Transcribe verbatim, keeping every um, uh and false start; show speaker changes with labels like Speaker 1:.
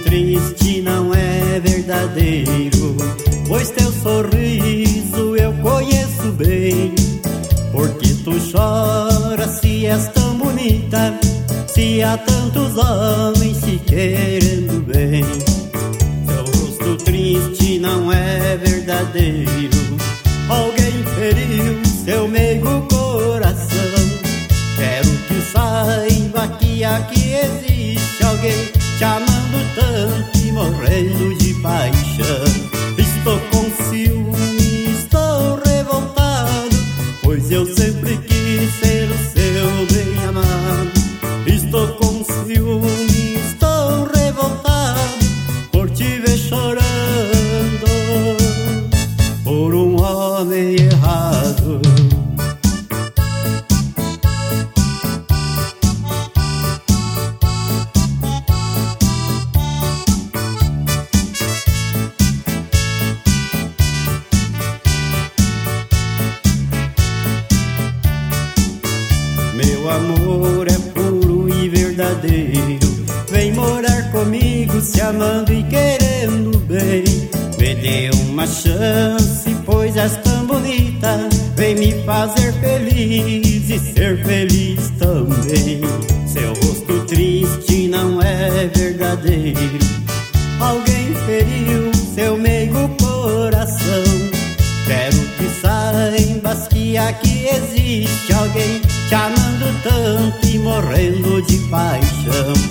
Speaker 1: triste não é verdadeiro, pois teu sorriso eu conheço bem. Porque tu choras se és tão bonita, se há tantos homens te querendo bem. Teu rosto triste não é verdadeiro, alguém feriu seu meigo coração. Quero que saiba que aqui existe alguém te amando tanto e morrendo de paixão. Estou com ciúme, estou revoltado, pois eu sempre quis ser o seu bem amado. Estou com ciúme, estou revoltado por te ver chorando por um homem errado. Meu amor é puro e verdadeiro, vem morar comigo se amando e querendo bem. Me dê uma chance, pois és tão bonita, vem me fazer feliz e ser feliz também. Seu rosto triste não é verdadeiro, alguém feriu seu meigo coração. Quero que saibas que aqui existe alguém te amando tanto e morrendo de paixão.